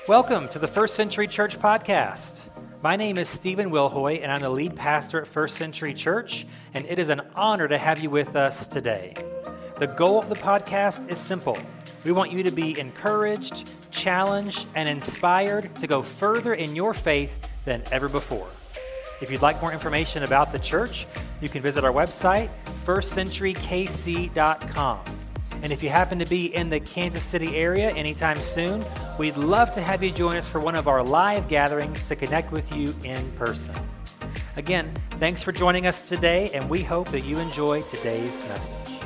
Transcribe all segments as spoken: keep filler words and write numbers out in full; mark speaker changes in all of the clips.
Speaker 1: Welcome to the First Century Church Podcast. My name is Stephen Wilhoy, and I'm the lead pastor at First Century Church, and it is an honor to have you with us today. The goal of the podcast is simple. We want you to be encouraged, challenged, and inspired to go further in your faith than ever before. If you'd like more information about the church, you can visit our website, first century k c dot com. And if you happen to be in the Kansas City area anytime soon, we'd love to have you join us for one of our live gatherings to connect with you in person. Again, thanks for joining us today, and we hope that you enjoy today's message.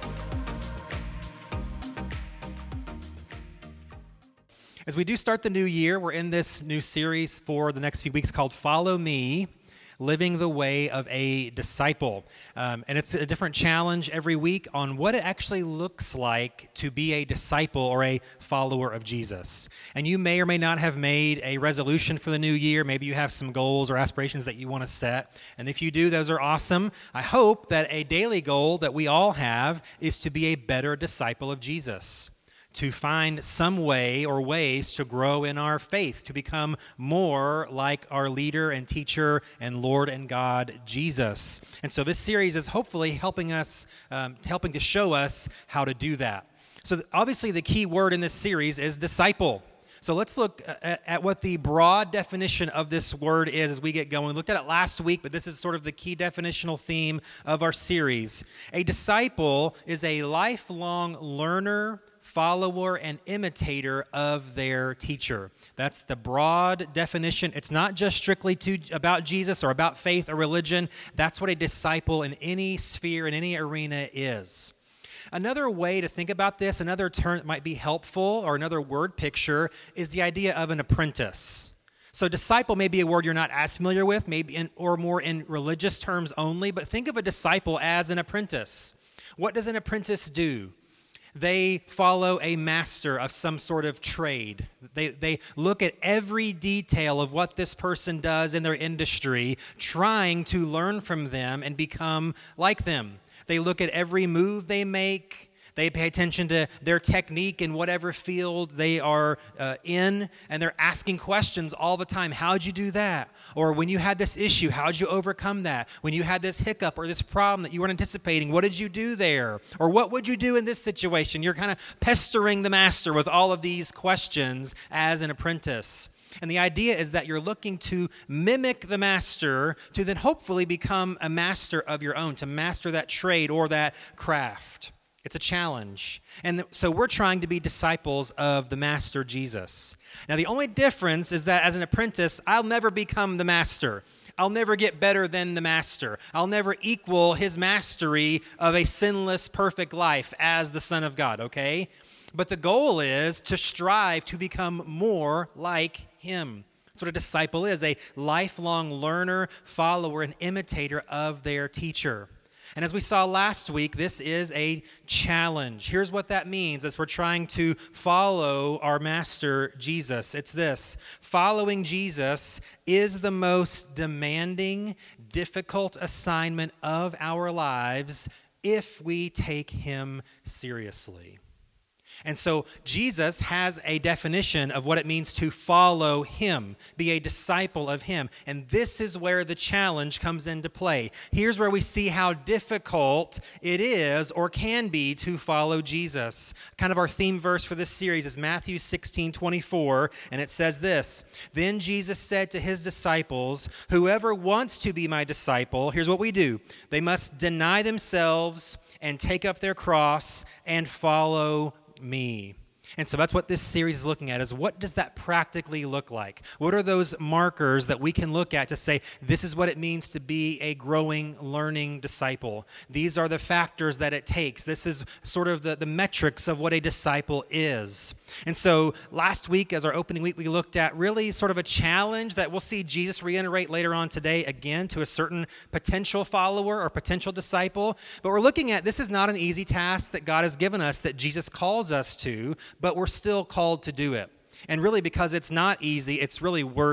Speaker 2: As we do start the new year, we're in this new series for the next few weeks called Follow Me, Living the Way of a Disciple. Um, and it's a different challenge every week on what it actually looks like to be a disciple or a follower of Jesus. And you may or may not have made a resolution for the new year. Maybe you have some goals or aspirations that you want to set. And if you do, those are awesome. I hope that a daily goal that we all have is to be a better disciple of Jesus, to find some way or ways to grow in our faith, to become more like our leader and teacher and Lord and God, Jesus. And so this series is hopefully helping us, um, helping to show us how to do that. So obviously the key word in this series is disciple. So let's look at, at what the broad definition of this word is as we get going. We looked at it last week, but this is sort of the key definitional theme of our series. A disciple is a lifelong learner, follower, and imitator of their teacher. That's the broad definition. It's not just strictly to, about Jesus or about faith or religion. That's what a disciple in any sphere, in any arena is. Another way to think about this, another term that might be helpful, or another word picture, is the idea of an apprentice. So disciple may be a word you're not as familiar with, maybe in, or more in religious terms only, but think of a disciple as an apprentice. What does an apprentice do? They follow a master of some sort of trade. They they look at every detail of what this person does in their industry, trying to learn from them and become like them. They look at every move they make. They pay attention to their technique in whatever field they are uh, in, and they're asking questions all the time. How'd you do that? Or when you had this issue, how'd you overcome that? When you had this hiccup or this problem that you weren't anticipating, what did you do there? Or what would you do in this situation? You're kind of pestering the master with all of these questions as an apprentice. And the idea is that you're looking to mimic the master to then hopefully become a master of your own, to master that trade or that craft. It's a challenge. And so we're trying to be disciples of the master Jesus. Now, the only difference is that as an apprentice, I'll never become the master. I'll never get better than the master. I'll never equal his mastery of a sinless, perfect life as the Son of God, okay? But the goal is to strive to become more like him. That's what a disciple is, a lifelong learner, follower, and imitator of their teacher. And as we saw last week, this is a challenge. Here's what that means as we're trying to follow our master, Jesus. It's this: following Jesus is the most demanding, difficult assignment of our lives if we take him seriously. And so Jesus has a definition of what it means to follow him, be a disciple of him. And this is where the challenge comes into play. Here's where we see how difficult it is or can be to follow Jesus. Kind of our theme verse for this series is Matthew sixteen twenty-four, and it says this: Then Jesus said to his disciples, whoever wants to be my disciple, here's what we do. They must deny themselves and take up their cross and follow me. And so that's what this series is looking at, is what does that practically look like? What are those markers that we can look at to say, this is what it means to be a growing, learning disciple? These are the factors that it takes. This is sort of the, the metrics of what a disciple is. And so last week, as our opening week, we looked at really sort of a challenge that we'll see Jesus reiterate later on today again to a certain potential follower or potential disciple. But we're looking at, this is not an easy task that God has given us, that Jesus calls us to, but we're still called to do it. And really, because it's not easy, it's really worth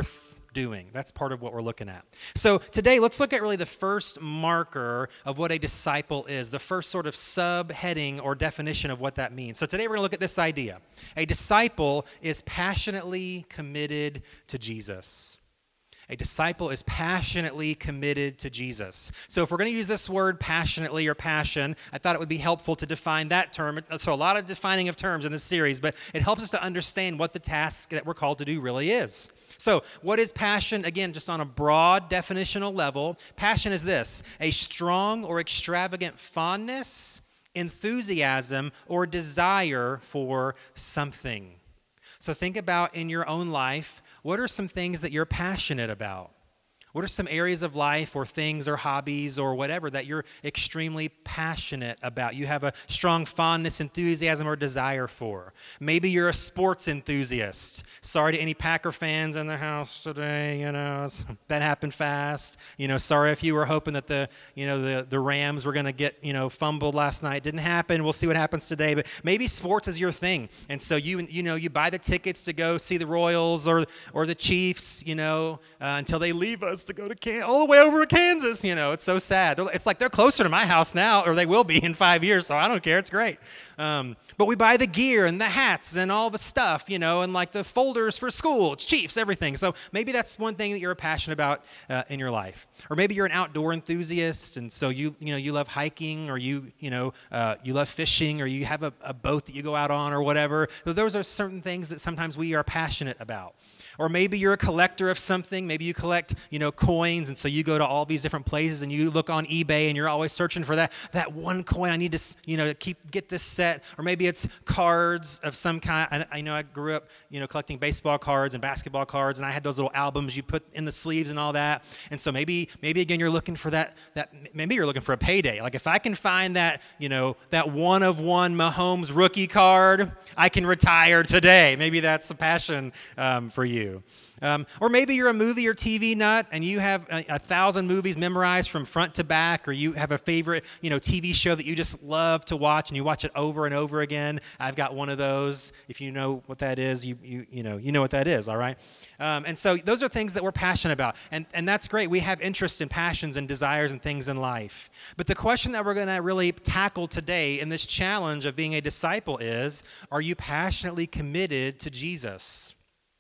Speaker 2: doing. That's part of what we're looking at. So today, let's look at really the first marker of what a disciple is, the first sort of subheading or definition of what that means. So today we're going to look at this idea. A disciple is passionately committed to Jesus. A disciple is passionately committed to Jesus. So if we're going to use this word passionately or passion, I thought it would be helpful to define that term. So a lot of defining of terms in this series, but it helps us to understand what the task that we're called to do really is. So what is passion? Again, just on a broad definitional level, passion is this: a strong or extravagant fondness, enthusiasm, or desire for something. So think about in your own life, what are some things that you're passionate about? What are some areas of life or things or hobbies or whatever that you're extremely passionate about? You have a strong fondness, enthusiasm, or desire for. Maybe you're a sports enthusiast. Sorry to any Packer fans in the house today, you know, that happened fast. You know, sorry if you were hoping that the, you know, the, the Rams were going to get, you know, fumbled last night. Didn't happen. We'll see what happens today. But maybe sports is your thing. And so you, you know, you buy the tickets to go see the Royals or, or the Chiefs, you know, uh, until they leave us to go to Can- all the way over to Kansas. You know, it's so sad. It's like they're closer to my house now, or they will be in five years, so I don't care. It's great. Um, but we buy the gear and the hats and all the stuff, you know, and like the folders for school. It's Chiefs, everything. So maybe that's one thing that you're passionate about uh, in your life. Or maybe you're an outdoor enthusiast, and so you you know you love hiking, or you you know uh, you love fishing, or you have a, a boat that you go out on, or whatever. So those are certain things that sometimes we are passionate about. Or maybe you're a collector of something. Maybe you collect, you know, coins, and so you go to all these different places and you look on eBay and you're always searching for that that one coin I need to, you know, keep get this set. Or maybe it's cards of some kind. I, I know I grew up, you know, collecting baseball cards and basketball cards, and I had those little albums you put in the sleeves and all that. And so maybe maybe again you're looking for that that maybe you're looking for a payday. Like if I can find that, you know, that one of one Mahomes rookie card, I can retire today. Maybe that's a passion um, for you. Um, or maybe you're a movie or T V nut and you have a, a thousand movies memorized from front to back, or you have a favorite, you know, T V show that you just love to watch and you watch it over and over again. I've got one of those. If you know what that is, you you you know you know what that is, all right? Um, and so those are things that we're passionate about, and and that's great. We have interests and passions and desires and things in life. But the question that we're going to really tackle today in this challenge of being a disciple is: are you passionately committed to Jesus?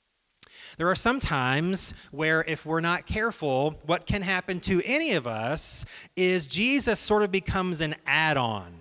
Speaker 2: There are some times where if we're not careful, what can happen to any of us is Jesus sort of becomes an add-on.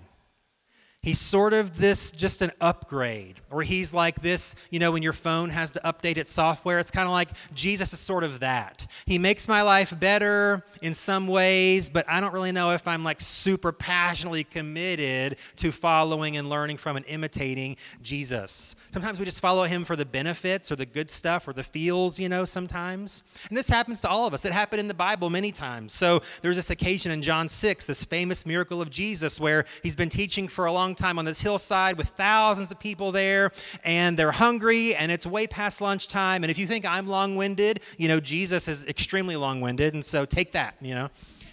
Speaker 2: He's sort of this, just an upgrade. Or he's like this, you know, when your phone has to update its software, it's kind of like Jesus is sort of that. He makes my life better in some ways, but I don't really know if I'm like super passionately committed to following and learning from and imitating Jesus. Sometimes we just follow him for the benefits or the good stuff or the feels, you know, sometimes. And this happens to all of us. It happened in the Bible many times. So there's this occasion in John six, this famous miracle of Jesus where he's been teaching for a long time on this hillside with thousands of people there, and they're hungry, and it's way past lunchtime. And if you think I'm long-winded, you know, Jesus is extremely long-winded, and so take that, you know.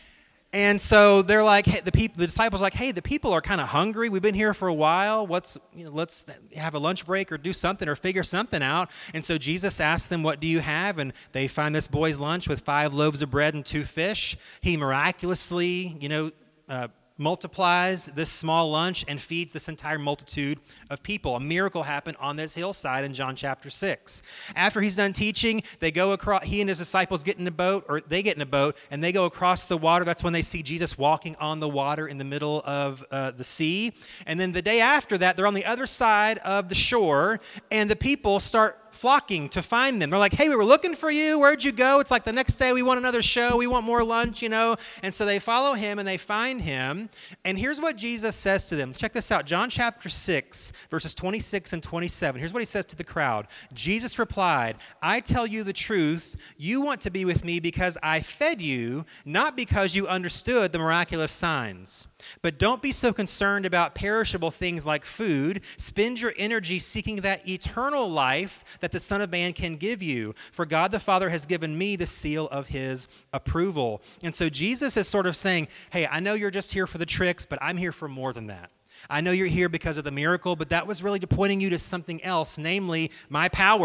Speaker 2: And so they're like, hey, the people, the disciples are like, hey, the people are kind of hungry. We've been here for a while. What's, you know, let's have a lunch break or do something or figure something out. And so Jesus asks them, what do you have? And they find this boy's lunch with five loaves of bread and two fish. He miraculously, you know, uh, multiplies this small lunch and feeds this entire multitude of people. A miracle happened on this hillside in John chapter six. After he's done teaching, they go across, he and his disciples get in a boat, or they get in a boat, and they go across the water. That's when they see Jesus walking on the water in the middle of uh, the sea. And then the day after that, they're on the other side of the shore, and the people start flocking to find them. They're like, hey, we were looking for you. Where'd you go? It's like the next day we want another show. We want more lunch, you know. And so they follow him and they find him. And here's what Jesus says to them. Check this out. John chapter six, verses twenty-six and twenty-seven. Here's what he says to the crowd. Jesus replied, I tell you the truth. You want to be with me because I fed you, not because you understood the miraculous signs. But don't be so concerned about perishable things like food. Spend your energy seeking that eternal life that the Son of Man can give you. For God the Father has given me the seal of his approval. And so Jesus is sort of saying, hey, I know you're just here for the tricks, but I'm here for more than that. I know you're here because of the miracle, but that was really pointing you to something else, namely my power.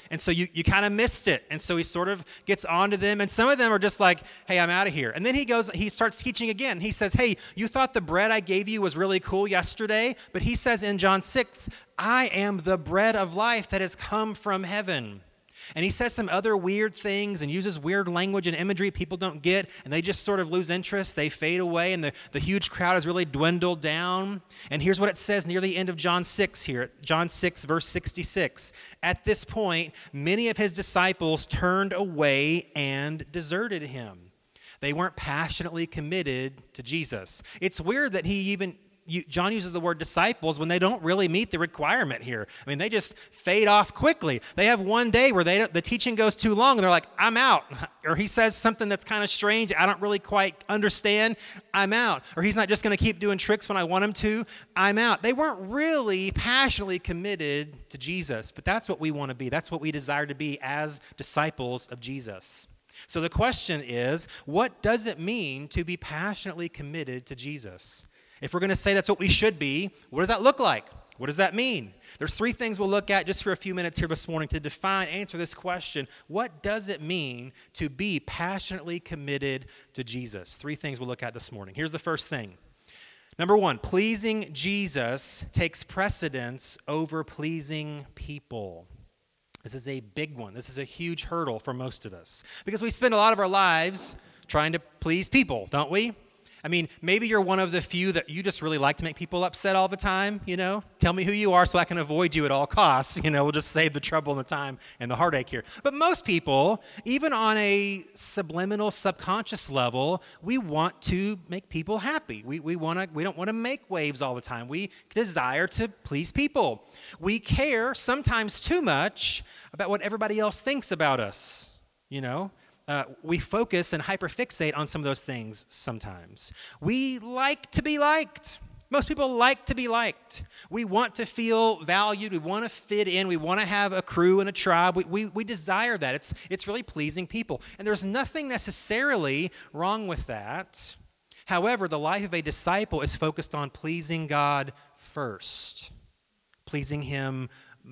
Speaker 2: And so you, you kind of missed it. And so he sort of gets onto them. And some of them are just like, hey, I'm out of here. And then he goes, he starts teaching again. He says, hey, you thought the bread I gave you was really cool yesterday? But he says in John six, I am the bread of life that has come from heaven. And he says some other weird things and uses weird language and imagery people don't get, and they just sort of lose interest. They fade away, and the, the huge crowd has really dwindled down. And here's what it says near the end of John six here, John six, verse sixty-six. At this point, many of his disciples turned away and deserted him. They weren't passionately committed to Jesus. It's weird that he even... You, John uses the word disciples when they don't really meet the requirement here. I mean, they just fade off quickly. They have one day where they the teaching goes too long, and they're like, I'm out. Or he says something that's kind of strange, I don't really quite understand, I'm out. Or he's not just going to keep doing tricks when I want him to, I'm out. They weren't really passionately committed to Jesus, but that's what we want to be. That's what we desire to be as disciples of Jesus. So the question is, what does it mean to be passionately committed to Jesus? If we're going to say that's what we should be, what does that look like? What does that mean? There's three things we'll look at just for a few minutes here this morning to define, answer this question. What does it mean to be passionately committed to Jesus? Three things we'll look at this morning. Here's the first thing. Number one, pleasing Jesus takes precedence over pleasing people. This is a big one. This is a huge hurdle for most of us because we spend a lot of our lives trying to please people, don't we? I mean, maybe you're one of the few that you just really like to make people upset all the time, you know? Tell me who you are so I can avoid you at all costs. You know, we'll just save the trouble and the time and the heartache here. But most people, even on a subliminal, subconscious level, we want to make people happy. We we want to. We don't want to make waves all the time. We desire to please people. We care sometimes too much about what everybody else thinks about us, you know? Uh, we focus and hyperfixate on some of those things sometimes. We like to be liked. Most people like to be liked. We want to feel valued. We want to fit in. We want to have a crew and a tribe. We, we, we desire that. It's, it's really pleasing people. And there's nothing necessarily wrong with that. However, the life of a disciple is focused on pleasing God first, pleasing him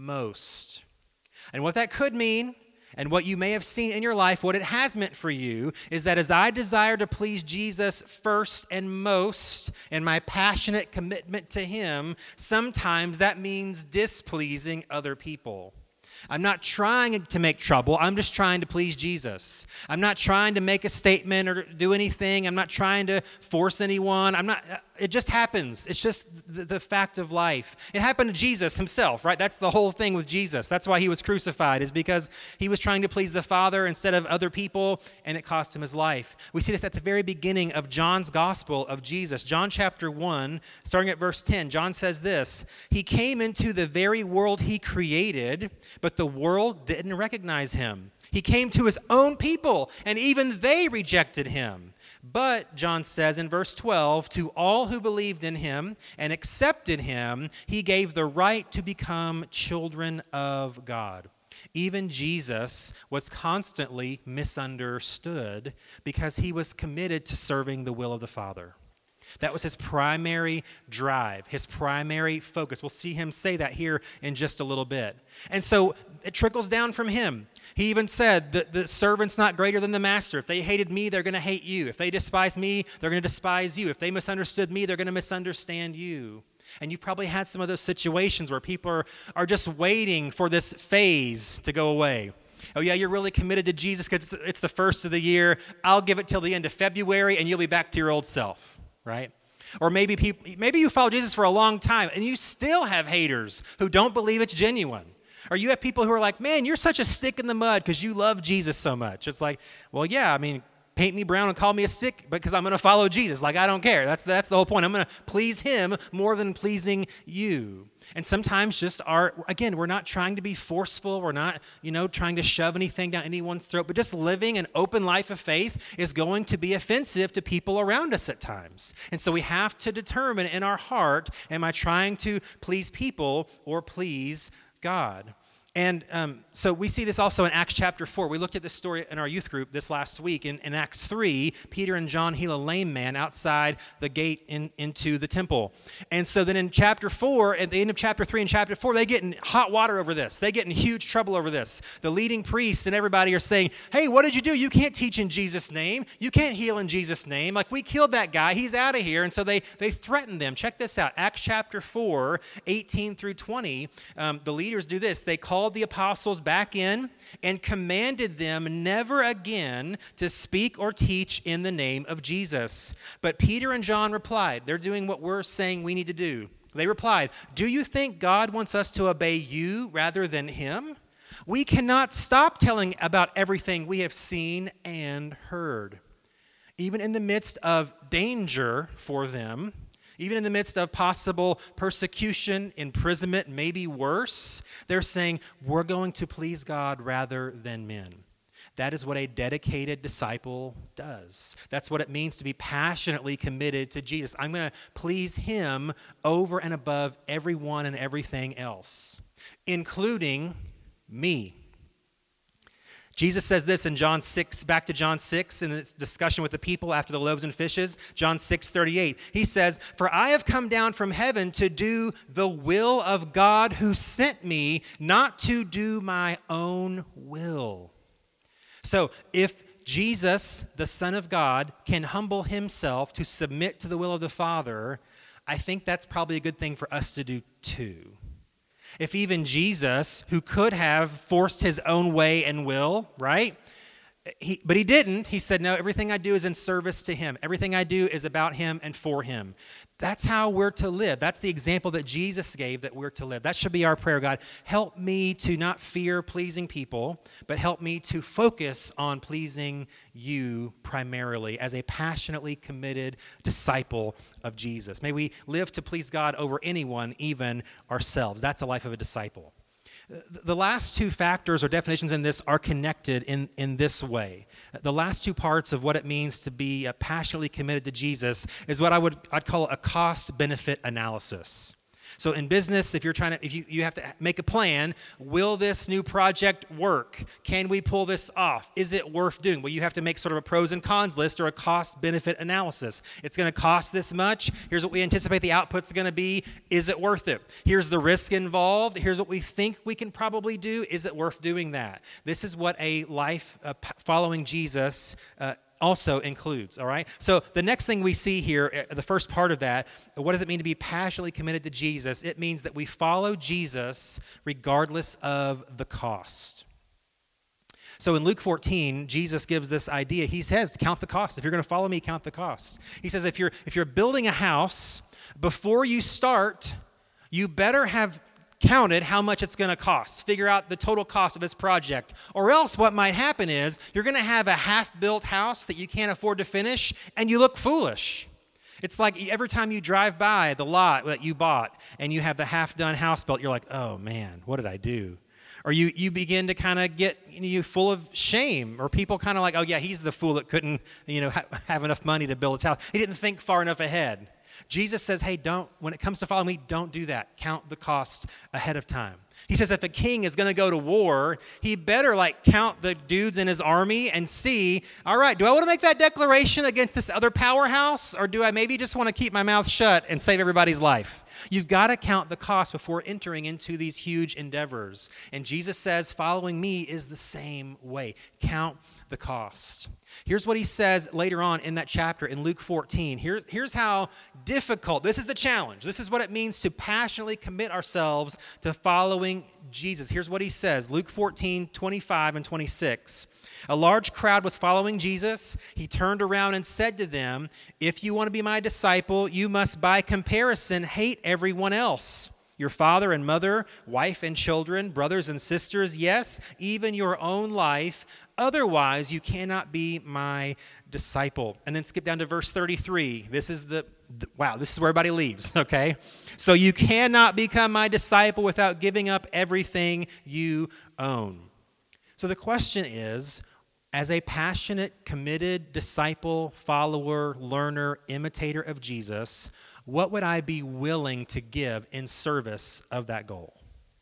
Speaker 2: most. And what that could mean, and what you may have seen in your life, what it has meant for you, is that as I desire to please Jesus first and most in my passionate commitment to him, sometimes that means displeasing other people. I'm not trying to make trouble. I'm just trying to please Jesus. I'm not trying to make a statement or do anything. I'm not trying to force anyone. I'm not. It just happens. It's just the, the fact of life. It happened to Jesus himself, right? That's the whole thing with Jesus. That's why he was crucified, is because he was trying to please the Father instead of other people, and it cost him his life. We see this at the very beginning of John's gospel of Jesus. John chapter one, starting at verse ten, John says this, he came into the very world he created, but the world didn't recognize him. He came to his own people, and even they rejected him. But, John says in verse twelve, to all who believed in him and accepted him, he gave the right to become children of God. Even Jesus was constantly misunderstood because he was committed to serving the will of the Father. That was his primary drive, his primary focus. We'll see him say that here in just a little bit. And so it trickles down from him. He even said that the servant's not greater than the master. If they hated me, they're going to hate you. If they despise me, they're going to despise you. If they misunderstood me, they're going to misunderstand you. And you've probably had some of those situations where people are, are just waiting for this phase to go away. Oh, yeah, you're really committed to Jesus because it's the first of the year. I'll give it till the end of February, and you'll be back to your old self, right? Or maybe people, maybe you follow Jesus for a long time, and you still have haters who don't believe it's genuine. Or you have people who are like, man, you're such a stick in the mud because you love Jesus so much. It's like, well, yeah, I mean, paint me brown and call me a stick because I'm going to follow Jesus. Like, I don't care. That's that's the whole point. I'm going to please him more than pleasing you. And sometimes just our, again, we're not trying to be forceful. We're not, you know, trying to shove anything down anyone's throat. But just living an open life of faith is going to be offensive to people around us at times. And so we have to determine in our heart, am I trying to please people or please God? And um, so we see this also in Acts chapter four. We looked at this story in our youth group this last week. In, in Acts three, Peter and John heal a lame man outside the gate in, into the temple. And so then in chapter four, at the end of chapter three and chapter four, they get in hot water over this. They get in huge trouble over this. The leading priests and everybody are saying, hey, what did you do? You can't teach in Jesus' name. You can't heal in Jesus' name. Like, we killed that guy. He's out of here. And so they, they threaten them. Check this out. Acts chapter four, eighteen through twenty, um, the leaders do this. They call the apostles back in and commanded them never again to speak or teach in the name of Jesus. But Peter and John replied, they're doing what we're saying we need to do. They replied, do you think God wants us to obey you rather than him? We cannot stop telling about everything we have seen and heard. Even in the midst of danger for them, even in the midst of possible persecution, imprisonment, maybe worse, they're saying, we're going to please God rather than men. That is what a dedicated disciple does. That's what it means to be passionately committed to Jesus. I'm going to please him over and above everyone and everything else, including me. Jesus says this in John six, back to John six, in this discussion with the people after the loaves and fishes, John six thirty-eight. He says, for I have come down from heaven to do the will of God who sent me, not to do my own will. So if Jesus, the Son of God, can humble himself to submit to the will of the Father, I think that's probably a good thing for us to do too. If even Jesus, who could have forced his own way and will, right? He, but he didn't. He said, no, everything I do is in service to him. Everything I do is about him and for him. That's how we're to live. That's the example that Jesus gave that we're to live. That should be our prayer. God, help me to not fear pleasing people, but help me to focus on pleasing you primarily as a passionately committed disciple of Jesus. May we live to please God over anyone, even ourselves. That's a life of a disciple. The last two factors or definitions in this are connected in, in this way. The last two parts of what it means to be passionately committed to Jesus is what I would I'd call a cost-benefit analysis. So in business, if you're trying to, if you, you have to make a plan, will this new project work? Can we pull this off? Is it worth doing? Well, you have to make sort of a pros and cons list or a cost-benefit analysis. It's going to cost this much. Here's what we anticipate the output's going to be. Is it worth it? Here's the risk involved. Here's what we think we can probably do. Is it worth doing that? This is what a life uh, following Jesus uh, also includes, all right? So the next thing we see here, the first part of that, what does it mean to be passionately committed to Jesus? It means that we follow Jesus regardless of the cost. So in Luke fourteen, Jesus gives this idea. He says, count the cost. If you're going to follow me, count the cost. He says, if you're if you're building a house, before you start, you better have counted how much it's going to cost. Figure out the total cost of this project. Or else what might happen is you're going to have a half-built house that you can't afford to finish, and you look foolish. It's like every time you drive by the lot that you bought and you have the half-done house built, you're like, oh man, what did I do? Or you you begin to kind of get you, know, you full of shame, or people kind of like, oh yeah, he's the fool that couldn't you know ha- have enough money to build his house. He didn't think far enough ahead. Jesus says, hey, don't, when it comes to following me, don't do that. Count the cost ahead of time. He says if a king is going to go to war, he better like count the dudes in his army and see, all right, do I want to make that declaration against this other powerhouse, or do I maybe just want to keep my mouth shut and save everybody's life? You've got to count the cost before entering into these huge endeavors. And Jesus says following me is the same way. Count the cost. Here's what he says later on in that chapter in Luke fourteen. Here, here's how difficult, this is the challenge. This is what it means to passionately commit ourselves to following Jesus. Here's what he says, Luke fourteen, twenty-five and twenty-six. A large crowd was following Jesus. He turned around and said to them, if you want to be my disciple, you must by comparison hate everyone else. Your father and mother, wife and children, brothers and sisters, yes, even your own life. Otherwise, you cannot be my disciple. And then skip down to verse thirty-three. This is the, the, wow, this is where everybody leaves, okay? So you cannot become my disciple without giving up everything you own. So the question is, as a passionate, committed disciple, follower, learner, imitator of Jesus, what would I be willing to give in service of that goal?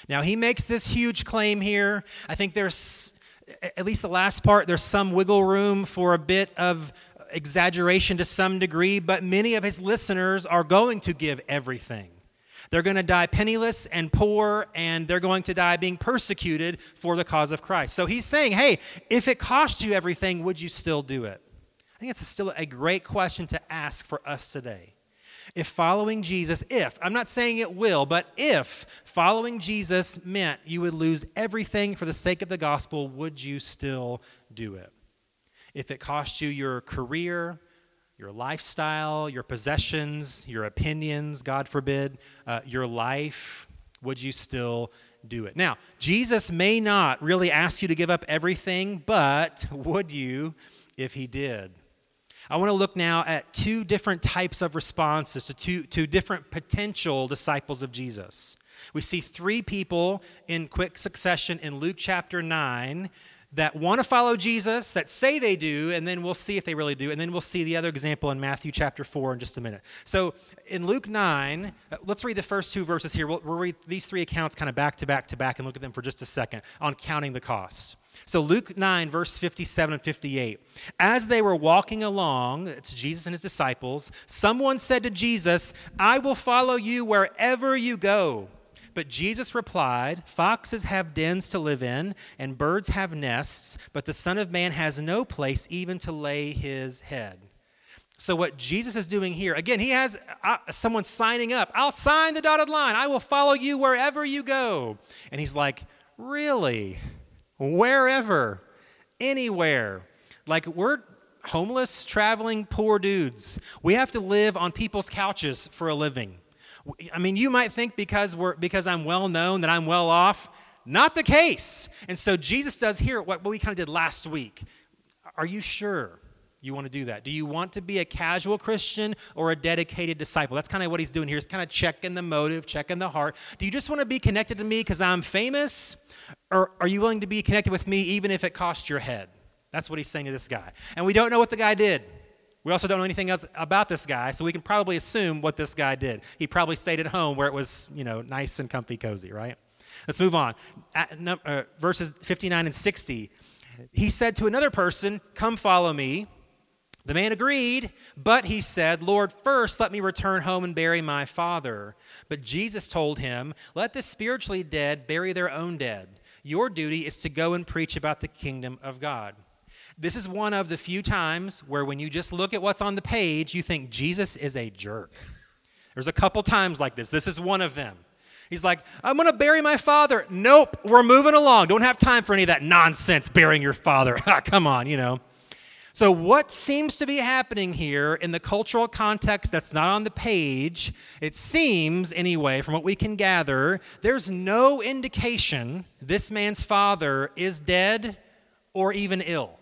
Speaker 2: Now, he makes this huge claim here. I think there's, at least the last part, there's some wiggle room for a bit of exaggeration to some degree, but many of his listeners are going to give everything. They're going to die penniless and poor, and they're going to die being persecuted for the cause of Christ. So he's saying, hey, if it cost you everything, would you still do it? I think it's still a great question to ask for us today. If following Jesus, if, I'm not saying it will, but if following Jesus meant you would lose everything for the sake of the gospel, would you still do it? If it cost you your career, your lifestyle, your possessions, your opinions, God forbid, uh, your life, would you still do it? Now, Jesus may not really ask you to give up everything, but would you if he did? I want to look now at two different types of responses to two, two different potential disciples of Jesus. We see three people in quick succession in Luke chapter nine that want to follow Jesus, that say they do, and then we'll see if they really do. And then we'll see the other example in Matthew chapter four in just a minute. So in Luke nine, let's read the first two verses here. We'll, we'll read these three accounts kind of back to back to back and look at them for just a second on counting the costs. So Luke nine, verse fifty-seven and fifty-eight. As they were walking along, it's Jesus and his disciples, someone said to Jesus, I will follow you wherever you go. But Jesus replied, foxes have dens to live in, and birds have nests, but the Son of Man has no place even to lay his head. So what Jesus is doing here, again, he has uh, someone signing up. I'll sign the dotted line. I will follow you wherever you go. And he's like, really? Wherever? Anywhere? Like, we're homeless, traveling, poor dudes. We have to live on people's couches for a living. I mean, you might think because we're because I'm well known that I'm well off. Not the case. And so Jesus does here what we kind of did last week. Are you sure you want to do that? Do you want to be a casual Christian or a dedicated disciple? That's kind of what he's doing here. He's kind of checking the motive, checking the heart. Do you just want to be connected to me because I'm famous? Or are you willing to be connected with me even if it costs your head? That's what he's saying to this guy. And we don't know what the guy did. We also don't know anything else about this guy, so we can probably assume what this guy did. He probably stayed at home where it was, you know, nice and comfy, cozy, right? Let's move on. At, uh, verses fifty-nine and sixty. He said to another person, come follow me. The man agreed, but he said, Lord, first let me return home and bury my father. But Jesus told him, let the spiritually dead bury their own dead. Your duty is to go and preach about the kingdom of God. This is one of the few times where when you just look at what's on the page, you think Jesus is a jerk. There's a couple times like this. This is one of them. He's like, I'm going to bury my father. Nope, we're moving along. Don't have time for any of that nonsense, burying your father. Come on, you know. So what seems to be happening here in the cultural context that's not on the page, it seems, anyway, from what we can gather, there's no indication this man's father is dead or even ill.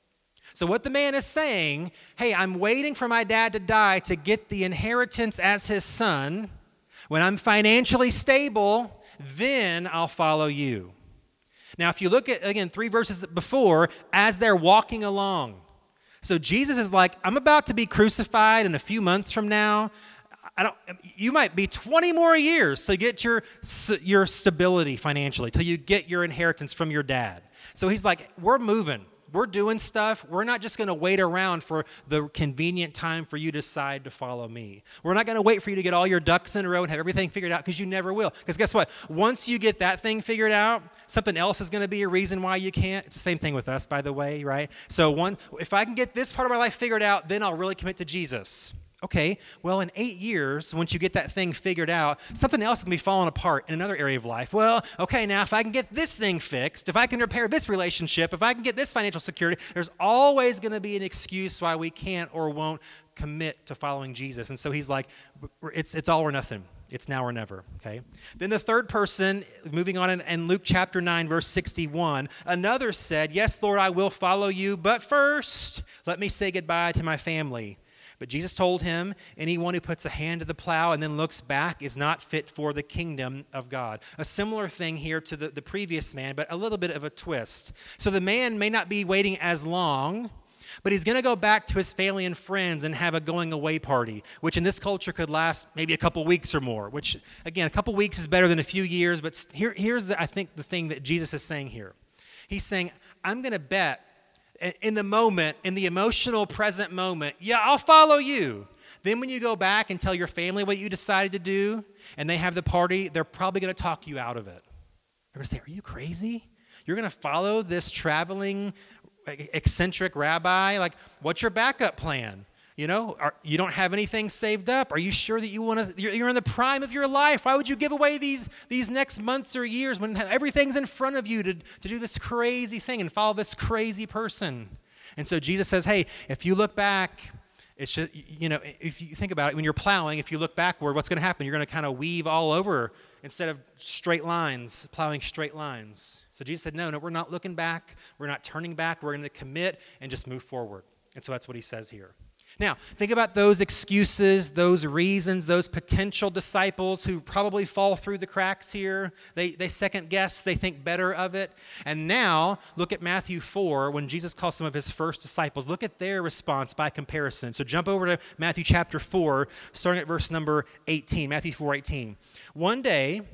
Speaker 2: So what the man is saying, hey, I'm waiting for my dad to die to get the inheritance as his son. When I'm financially stable, then I'll follow you. Now, if you look at, again, three verses before, as they're walking along. So Jesus is like, I'm about to be crucified in a few months from now. I don't. You might be twenty more years to get your, your stability financially, till you get your inheritance from your dad. So he's like, we're moving. We're doing stuff. We're not just going to wait around for the convenient time for you to decide to follow me. We're not going to wait for you to get all your ducks in a row and have everything figured out, because you never will. Because guess what? Once you get that thing figured out, something else is going to be a reason why you can't. It's the same thing with us, by the way, right? So one, if I can get this part of my life figured out, then I'll really commit to Jesus. Okay, well, in eight years, once you get that thing figured out, something else is going to be falling apart in another area of life. Well, okay, now if I can get this thing fixed, if I can repair this relationship, if I can get this financial security, there's always going to be an excuse why we can't or won't commit to following Jesus. And so he's like, it's it's all or nothing. It's now or never, okay? Then the third person, moving on in, in Luke chapter nine, verse sixty-one, another said, yes, Lord, I will follow you, but first, let me say goodbye to my family. But Jesus told him, anyone who puts a hand to the plow and then looks back is not fit for the kingdom of God. A similar thing here to the, the previous man, but a little bit of a twist. So the man may not be waiting as long, But he's going to go back to his family and friends and have a going away party, which in this culture could last maybe a couple weeks or more, which, again, a couple weeks is better than a few years. But here, here's, the, I think, the thing that Jesus is saying here. He's saying, I'm going to bet in the moment, in the emotional present moment, yeah, I'll follow you. Then when you go back and tell your family what you decided to do and they have the party, they're probably going to talk you out of it. They're going to say, are you crazy? You're going to follow this traveling, eccentric rabbi? Like, what's your backup plan? You know, are, you don't have anything saved up. Are you sure that you want to, you're, you're in the prime of your life. Why would you give away these, these next months or years when everything's in front of you to, to do this crazy thing and follow this crazy person? And so Jesus says, hey, if you look back, it's just, you know, if you think about it, when you're plowing, if you look backward, what's going to happen? You're going to kind of weave all over instead of straight lines, plowing straight lines. So Jesus said, no, no, we're not looking back. We're not turning back. We're going to commit and just move forward. And so that's what he says here. Now, think about those excuses, those reasons, those potential disciples who probably fall through the cracks here. They, they second guess, they think better of it. And now, look at Matthew four, when Jesus calls some of his first disciples. Look at their response by comparison. So jump over to Matthew chapter four, starting at verse number eighteen, Matthew four eighteen. One day,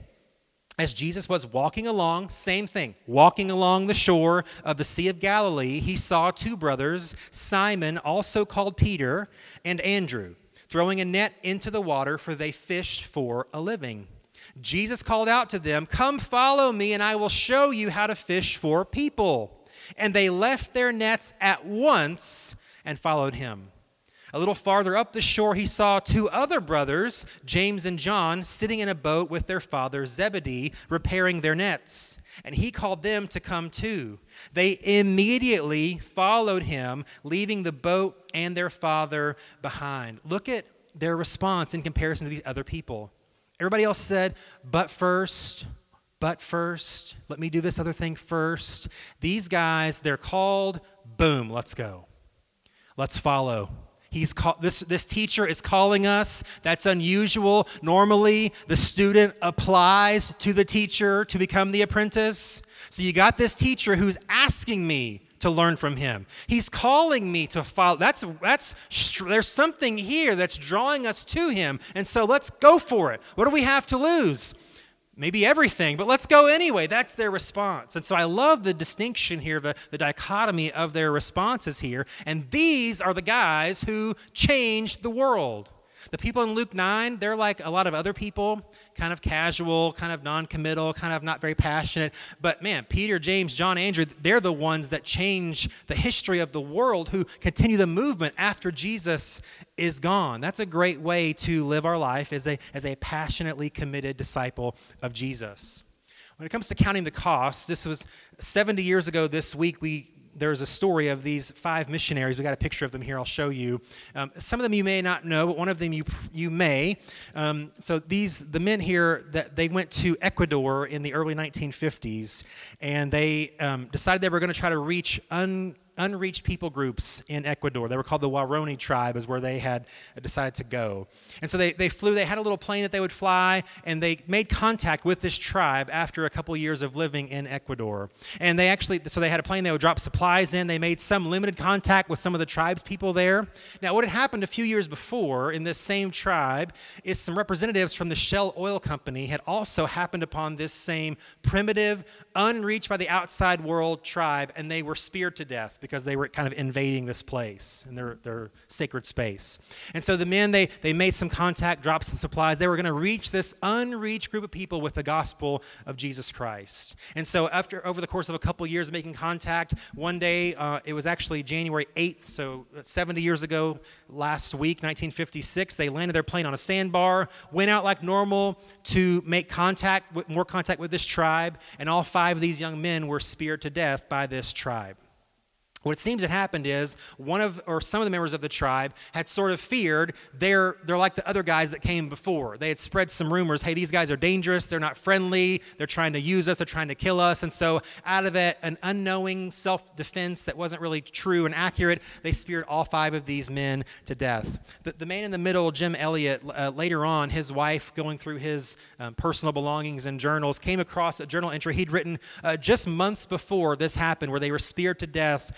Speaker 2: as Jesus was walking along, same thing, walking along the shore of the Sea of Galilee, he saw two brothers, Simon, also called Peter, and Andrew, throwing a net into the water, for they fished for a living. Jesus called out to them, come follow me, and I will show you how to fish for people. And they left their nets at once and followed him. A little farther up the shore, he saw two other brothers, James and John, sitting in a boat with their father Zebedee, repairing their nets. And he called them to come too. They immediately followed him, leaving the boat and their father behind. Look at their response in comparison to these other people. Everybody else said, but first, but first, let me do this other thing first. These guys, they're called, boom, let's go. Let's follow. He's call, this, this teacher is calling us. That's unusual. Normally, the student applies to the teacher to become the apprentice. So you got this teacher who's asking me to learn from him. He's calling me to follow. That's, that's, there's something here that's drawing us to him. And so let's go for it. What do we have to lose? Maybe everything, but let's go anyway. That's their response. And so I love the distinction here, the, the dichotomy of their responses here. And these are the guys who changed the world. The people in Luke nine, they're like a lot of other people, kind of casual, kind of non-committal, kind of not very passionate. But man, Peter, James, John, Andrew, they're the ones that change the history of the world, who continue the movement after Jesus is gone. That's a great way to live our life as a, as a passionately committed disciple of Jesus. When it comes to counting the costs, this was seventy years ago this week, we there's a story of these five missionaries. We got a picture of them here. I'll show you. Um, some of them you may not know, but one of them you you may. Um, so these the men here that they went to Ecuador in the early nineteen fifties, and they um, decided they were going to try to reach un. unreached people groups in Ecuador. They were called the Waorani tribe, is where they had decided to go. And so they, they flew, they had a little plane that they would fly, and they made contact with this tribe after a couple years of living in Ecuador. And they actually, so they had a plane, they would drop supplies in, they made some limited contact with some of the tribe's people there. Now, what had happened a few years before in this same tribe is some representatives from the Shell Oil Company had also happened upon this same primitive, unreached by the outside world tribe, and they were speared to death because they were kind of invading this place in their, their sacred space. And so the men, they, they made some contact, dropped some supplies. They were going to reach this unreached group of people with the gospel of Jesus Christ. And so after over the course of a couple years of making contact, one day, uh, it was actually January eighth, so seventy years ago last week, nineteen fifty-six, they landed their plane on a sandbar, went out like normal to make contact, with, more contact with this tribe, and all five of these young men were speared to death by this tribe. What it seems had happened is one of, or some of the members of the tribe had sort of feared they're, they're like the other guys that came before. They had spread some rumors, hey, these guys are dangerous, they're not friendly, they're trying to use us, they're trying to kill us. And so out of it, an unknowing self-defense that wasn't really true and accurate, they speared all five of these men to death. The, the man in the middle, Jim Elliot, uh, later on, his wife, going through his um, personal belongings and journals, came across a journal entry he'd written uh, just months before this happened, where they were speared to death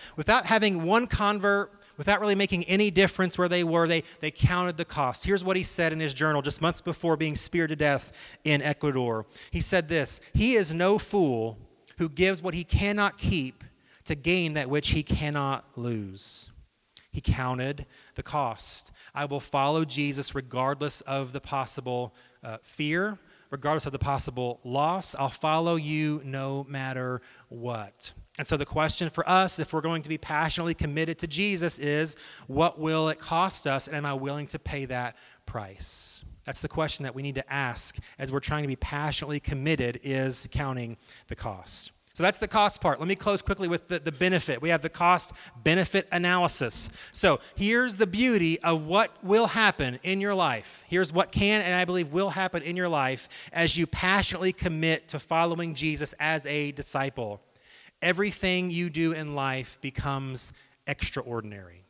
Speaker 2: without having one convert, without really making any difference where they were, they, they counted the cost. Here's what he said in his journal just months before being speared to death in Ecuador. He said this, "He is no fool who gives what he cannot keep to gain that which he cannot lose." He counted the cost. I will follow Jesus regardless of the possible uh, fear, regardless of the possible loss. I'll follow you no matter what. And so the question for us, if we're going to be passionately committed to Jesus, is what will it cost us, and am I willing to pay that price? That's the question that we need to ask as we're trying to be passionately committed, is counting the cost. So that's the cost part. Let me close quickly with the, the benefit. We have the cost-benefit analysis. So here's the beauty of what will happen in your life. Here's what can and I believe will happen in your life as you passionately commit to following Jesus as a disciple. Everything you do in life becomes extraordinary.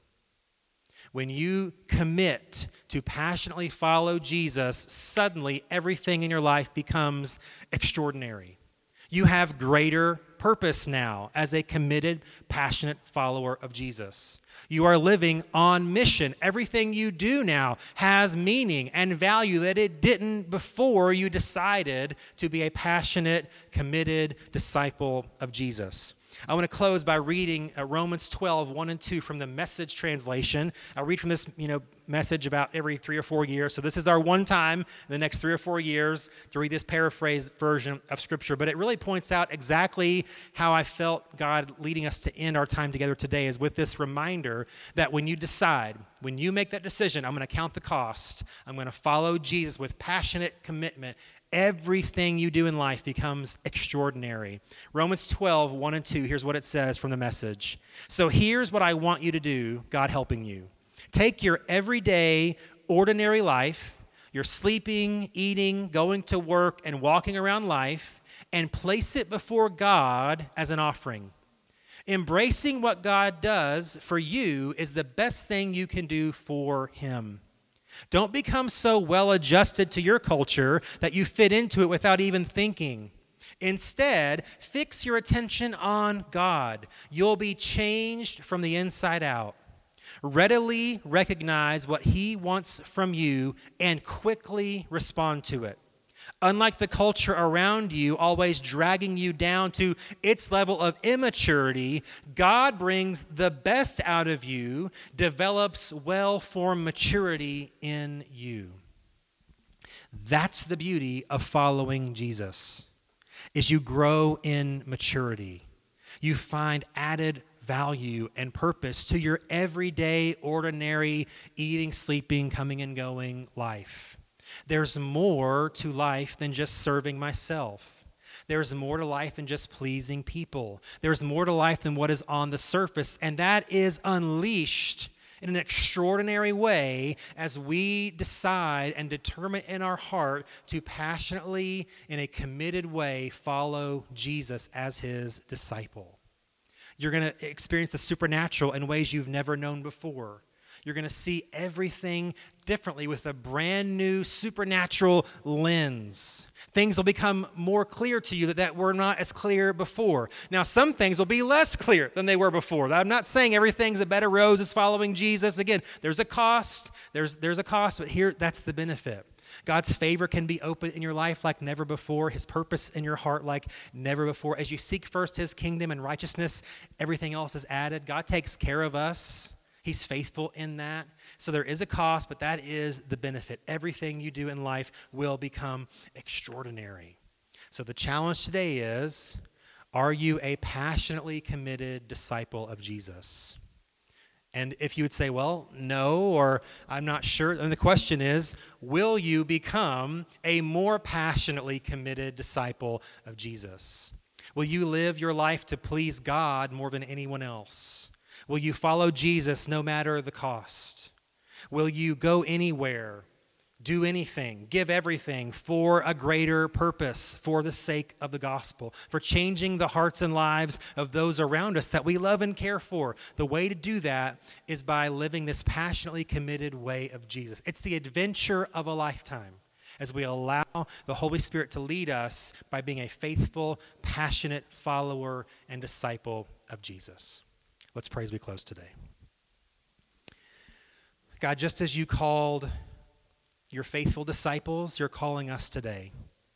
Speaker 2: When you commit to passionately follow Jesus, suddenly everything in your life becomes extraordinary. You have greater purpose now as a committed, passionate follower of Jesus. You are living on mission. Everything you do now has meaning and value that it didn't before you decided to be a passionate, committed disciple of Jesus. I want to close by reading uh, Romans twelve, one and two from the Message translation. I'll read from this you know, message about every three or four years. So this is our one time in the next three or four years to read this paraphrased version of Scripture. But it really points out exactly how I felt God leading us to end our time together today, is with this reminder that when you decide, when you make that decision, I'm going to count the cost, I'm going to follow Jesus with passionate commitment, everything you do in life becomes extraordinary. Romans twelve, one and two, here's what it says from the Message. So here's what I want you to do, God helping you. Take your everyday, ordinary life, your sleeping, eating, going to work, and walking around life, and place it before God as an offering. Embracing what God does for you is the best thing you can do for Him. Don't become so well adjusted to your culture that you fit into it without even thinking. Instead, fix your attention on God. You'll be changed from the inside out. Readily recognize what He wants from you and quickly respond to it. Unlike the culture around you, always dragging you down to its level of immaturity, God brings the best out of you, develops well-formed maturity in you. That's the beauty of following Jesus, is you grow in maturity. You find added value and purpose to your everyday, ordinary, eating, sleeping, coming and going life. There's more to life than just serving myself. There's more to life than just pleasing people. There's more to life than what is on the surface, and that is unleashed in an extraordinary way as we decide and determine in our heart to passionately, in a committed way, follow Jesus as His disciple. You're going to experience the supernatural in ways you've never known before. You're going to see everything differently with a brand new supernatural lens. Things will become more clear to you that, that were not as clear before. Now, some things will be less clear than they were before. I'm not saying everything's a bed of roses following Jesus. Again, there's a cost. There's, there's a cost, but here, that's the benefit. God's favor can be open in your life like never before. His purpose in your heart like never before. As you seek first His kingdom and righteousness, everything else is added. God takes care of us. He's faithful in that. So there is a cost, but that is the benefit. Everything you do in life will become extraordinary. So the challenge today is, are you a passionately committed disciple of Jesus? And if you would say, well, no, or I'm not sure, then the question is, will you become a more passionately committed disciple of Jesus? Will you live your life to please God more than anyone else? Will you follow Jesus no matter the cost? Will you go anywhere, do anything, give everything for a greater purpose, for the sake of the gospel, for changing the hearts and lives of those around us that we love and care for? The way to do that is by living this passionately committed way of Jesus. It's the adventure of a lifetime as we allow the Holy Spirit to lead us by being a faithful, passionate follower and disciple of Jesus. Let's pray as we close today. God, just as you called your faithful disciples, you're calling us today.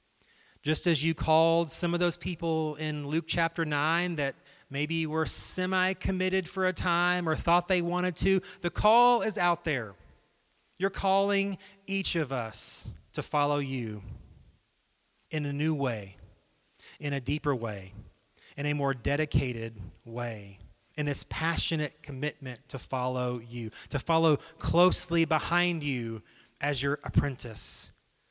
Speaker 2: Just as you called some of those people in Luke chapter nine that maybe were semi-committed for a time or thought they wanted to, the call is out there. You're calling each of us to follow you in a new way, in a deeper way, in a more dedicated way, in this passionate commitment to follow you, to follow closely behind you as your apprentice.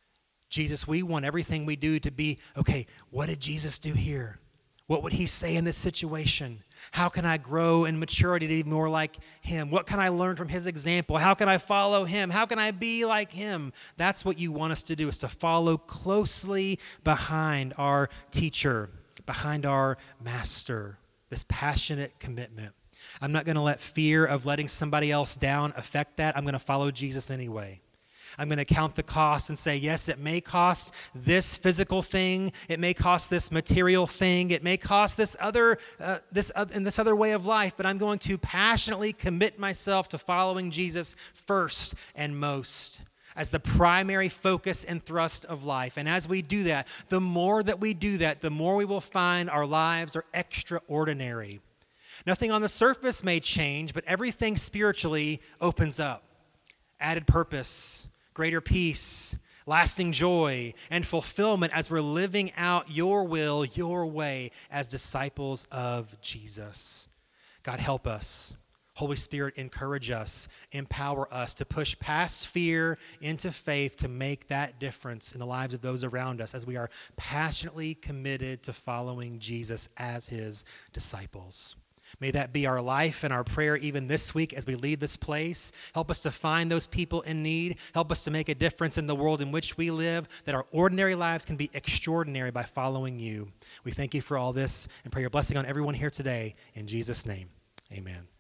Speaker 2: Jesus, we want everything we do to be, okay, what did Jesus do here? What would he say in this situation? How can I grow in maturity to be more like him? What can I learn from his example? How can I follow him? How can I be like him? That's what you want us to do, is to follow closely behind our teacher, behind our master. This passionate commitment. I'm not going to let fear of letting somebody else down affect that. I'm going to follow Jesus anyway. I'm going to count the cost and say, yes, it may cost this physical thing. It may cost this material thing. It may cost this other, uh, this uh, in this other way of life, but I'm going to passionately commit myself to following Jesus first and most, as the primary focus and thrust of life. And as we do that, the more that we do that, the more we will find our lives are extraordinary. Nothing on the surface may change, but everything spiritually opens up. Added purpose, greater peace, lasting joy, and fulfillment as we're living out your will, your way as disciples of Jesus. God, help us. Holy Spirit, encourage us, empower us to push past fear into faith to make that difference in the lives of those around us as we are passionately committed to following Jesus as his disciples. May that be our life and our prayer even this week as we leave this place. Help us to find those people in need. Help us to make a difference in the world in which we live, that our ordinary lives can be extraordinary by following you. We thank you for all this and pray your blessing on everyone here today. In Jesus' name, amen.